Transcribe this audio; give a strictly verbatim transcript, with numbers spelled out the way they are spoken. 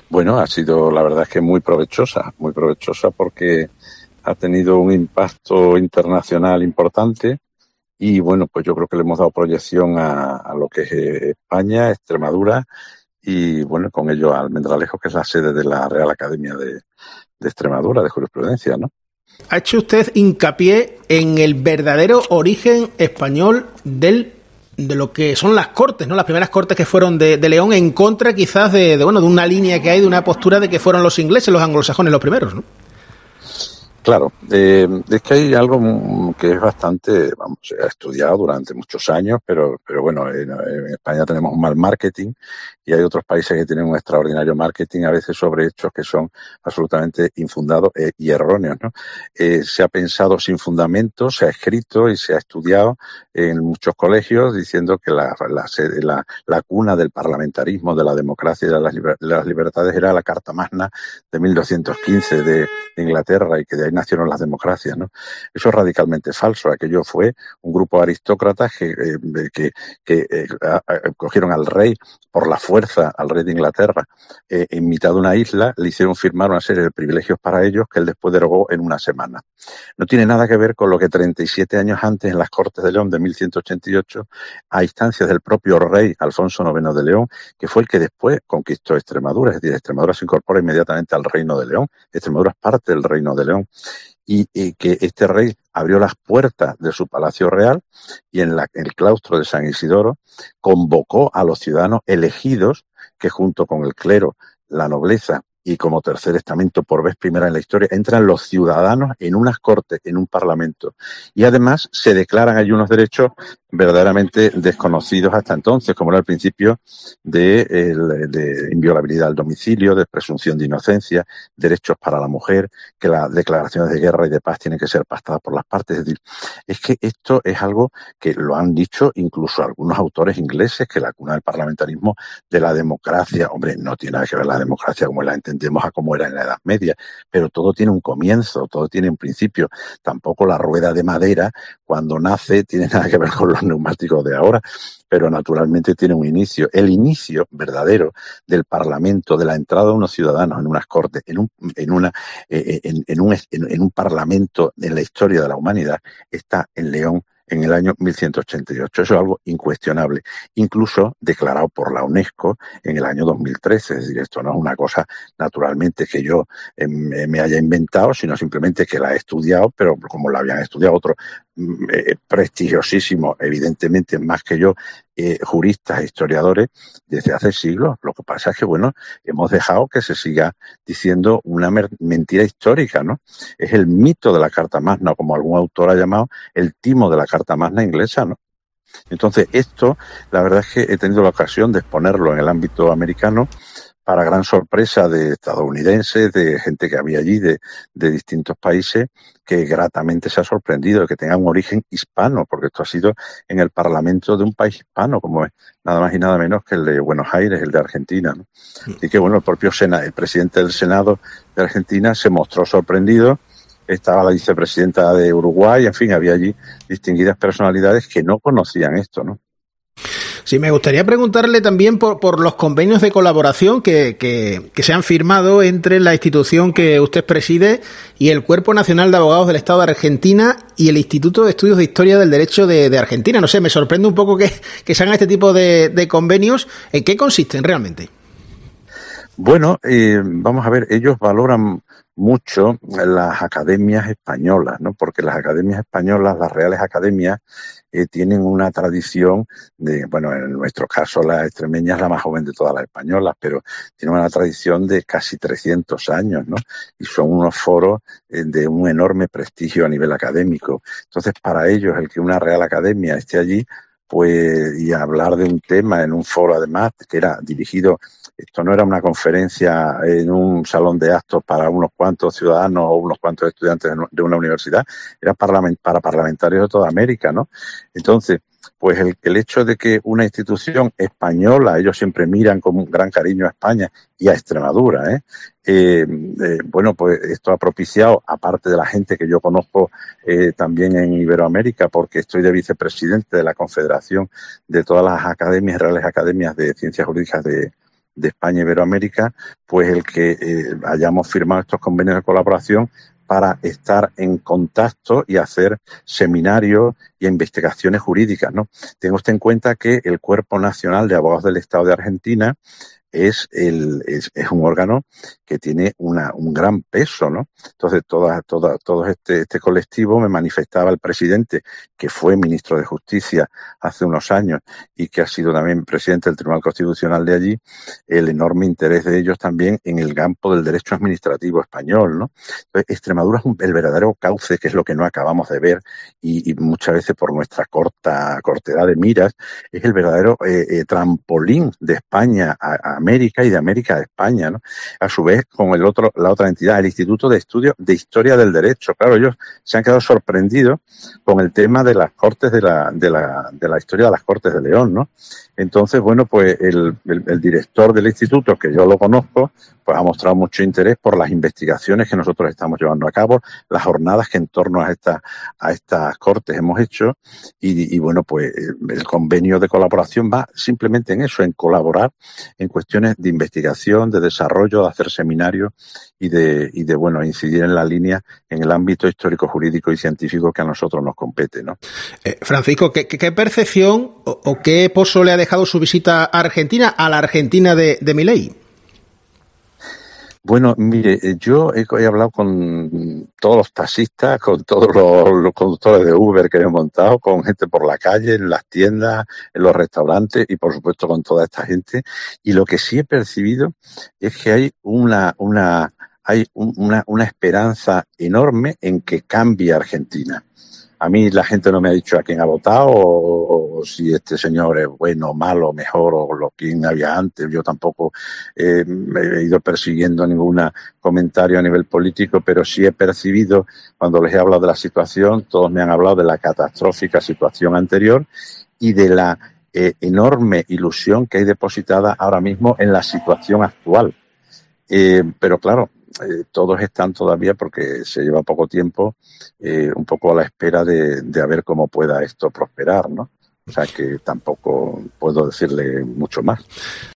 Bueno, ha sido, la verdad es que muy provechosa, muy provechosa porque ha tenido un impacto internacional importante y bueno, pues yo creo que le hemos dado proyección a, a lo que es España, Extremadura y bueno, con ello a Almendralejo, que es la sede de la Real Academia de, de Extremadura, de Jurisprudencia, ¿no? Ha hecho usted hincapié en el verdadero origen español del de lo que son las cortes, ¿no? Las primeras cortes que fueron de, de León, en contra quizás de, de, bueno, de una línea que hay, de una postura de que fueron los ingleses, los anglosajones los primeros, ¿no? Claro, eh, es que hay algo que es bastante, vamos, se ha estudiado durante muchos años, pero, pero bueno, en, en España tenemos un mal marketing y hay otros países que tienen un extraordinario marketing, a veces sobre hechos que son absolutamente infundados eh, y erróneos, ¿no? Eh, se ha pensado sin fundamento, se ha escrito y se ha estudiado en muchos colegios diciendo que la, la, la, la cuna del parlamentarismo, de la democracia y de las, liber, de las libertades era la Carta Magna de mil doscientos quince de, de Inglaterra y que de ahí nacieron las democracias, ¿no? Eso es radicalmente falso. Aquello fue un grupo de aristócratas que, eh, que, que eh, a, a, cogieron al rey por la fuerza, al rey de Inglaterra, eh, en mitad de una isla, le hicieron firmar una serie de privilegios para ellos que él después derogó en una semana. No tiene nada que ver con lo que treinta y siete años antes, en las Cortes de León de mil ciento ochenta y ocho, a instancias del propio rey Alfonso noveno de León, que fue el que después conquistó Extremadura. Es decir, Extremadura se incorpora inmediatamente al Reino de León. Extremadura es parte del Reino de León. Y, y que este rey abrió las puertas de su palacio real y en, la, en el claustro de San Isidoro convocó a los ciudadanos elegidos que junto con el clero, la nobleza y como tercer estamento por vez primera en la historia entran los ciudadanos en unas cortes, en un parlamento. Y además se declaran allí unos derechos verdaderamente desconocidos hasta entonces, como era el principio de, el, de inviolabilidad del domicilio, de presunción de inocencia, derechos para la mujer, que las declaraciones de guerra y de paz tienen que ser pactadas por las partes. Es decir, es que esto es algo que lo han dicho incluso algunos autores ingleses, que la cuna del parlamentarismo, de la democracia, hombre, no tiene nada que ver la democracia como la entendemos a cómo era en la Edad Media, pero todo tiene un comienzo, todo tiene un principio. Tampoco la rueda de madera, cuando nace, tiene nada que ver con los neumáticos de ahora, pero naturalmente tiene un inicio. El inicio verdadero del Parlamento, de la entrada de unos ciudadanos en unas cortes, en un, en una, eh, en, en, un, en, en un Parlamento en la historia de la humanidad, está en León en el año mil ciento ochenta y ocho. Eso es algo incuestionable, incluso declarado por la UNESCO en el año dos mil trece. Es decir, esto no es una cosa naturalmente que yo eh, me haya inventado, sino simplemente que la he estudiado, pero como la habían estudiado otros eh, prestigiosísimos, evidentemente más que yo, eh, juristas, historiadores, desde hace siglos. Lo que pasa es que, bueno, hemos dejado que se siga diciendo una mentira histórica, ¿no? Es el mito de la Carta Magna, como algún autor ha llamado, el timo de la Carta Magna inglesa, ¿no? Entonces, esto, la verdad es que he tenido la ocasión de exponerlo en el ámbito americano, para gran sorpresa de estadounidenses, de gente que había allí, de, de distintos países, que gratamente se ha sorprendido de que tenga un origen hispano, porque esto ha sido en el Parlamento de un país hispano, como es nada más y nada menos que el de Buenos Aires, el de Argentina, ¿no? Así que, bueno, el propio Sena, el presidente del Senado de Argentina se mostró sorprendido. Estaba la vicepresidenta de Uruguay, en fin, había allí distinguidas personalidades que no conocían esto, ¿no? Sí, me gustaría preguntarle también por, por los convenios de colaboración que, que, que se han firmado entre la institución que usted preside y el Cuerpo Nacional de Abogados del Estado de Argentina y el Instituto de Estudios de Historia del Derecho de, de Argentina. No sé, me sorprende un poco que, que se hagan este tipo de, de convenios. ¿En qué consisten realmente? Bueno, eh, vamos a ver, ellos valoran mucho las academias españolas, ¿no? Porque las academias españolas, las reales academias, eh, tienen una tradición de, bueno, en nuestro caso la extremeña es la más joven de todas las españolas, pero tiene una tradición de casi trescientos años, ¿no? Y son unos foros eh, de un enorme prestigio a nivel académico. Entonces, para ellos, el que una real academia esté allí, pues, y hablar de un tema en un foro, además, que era dirigido, esto no era una conferencia en un salón de actos para unos cuantos ciudadanos o unos cuantos estudiantes de una universidad, era parlament, para parlamentarios de toda América, ¿no? Entonces, pues el, el hecho de que una institución española, ellos siempre miran con un gran cariño a España y a Extremadura, ¿eh? Eh, eh, bueno, pues esto ha propiciado, aparte de la gente que yo conozco eh, también en Iberoamérica, porque estoy de vicepresidente de la Confederación de todas las academias, reales academias de ciencias jurídicas de, de España y Iberoamérica, pues el que eh, hayamos firmado estos convenios de colaboración para estar en contacto y hacer seminarios y investigaciones jurídicas, ¿no? Tenga usted en cuenta que el Cuerpo Nacional de Abogados del Estado de Argentina es, el, es, es un órgano que tiene una, un gran peso, ¿no? Entonces, toda, toda, todo este, este colectivo, me manifestaba el presidente, que fue ministro de Justicia hace unos años y que ha sido también presidente del Tribunal Constitucional de allí, el enorme interés de ellos también en el campo del derecho administrativo español, ¿no? Entonces, Extremadura es un, el verdadero cauce, que es lo que no acabamos de ver y, y muchas veces por nuestra corta cortedad de miras, es el verdadero eh, eh, trampolín de España a, a América y de América a España, ¿no? A su vez, con el otro, la otra entidad, el Instituto de Estudios de Historia del Derecho. Claro, ellos se han quedado sorprendidos con el tema de las Cortes de la, de la, de la historia de las Cortes de León, ¿no? Entonces, bueno, pues el, el, el director del instituto, que yo lo conozco, pues ha mostrado mucho interés por las investigaciones que nosotros estamos llevando a cabo, las jornadas que en torno a estas a estas cortes hemos hecho y, y bueno, pues el convenio de colaboración va simplemente en eso, en colaborar en cuestiones de investigación, de desarrollo, de hacer seminarios y de, y de bueno, incidir en la línea en el ámbito histórico, jurídico y científico que a nosotros nos compete, ¿no? Eh, Francisco, ¿qué, qué percepción o, o qué pozo le ha dejado su visita a Argentina, a la Argentina de, de Milei? Bueno, mire, yo he, he hablado con todos los taxistas, con todos los, los conductores de Uber que he montado, con gente por la calle, en las tiendas, en los restaurantes y por supuesto con toda esta gente. Y lo que sí he percibido es que hay una, una, hay un, una, una esperanza enorme en que cambie Argentina. A mí la gente no me ha dicho a quién ha votado o, o si este señor es bueno, malo, mejor o lo que había antes. Yo tampoco eh, me he ido persiguiendo ningún comentario a nivel político, pero sí he percibido, cuando les he hablado de la situación, todos me han hablado de la catastrófica situación anterior y de la eh, enorme ilusión que hay depositada ahora mismo en la situación actual. Eh, pero claro, eh, todos están todavía, porque se lleva poco tiempo, eh, un poco a la espera de, de a ver cómo pueda esto prosperar, ¿no? O sea que tampoco puedo decirle mucho más.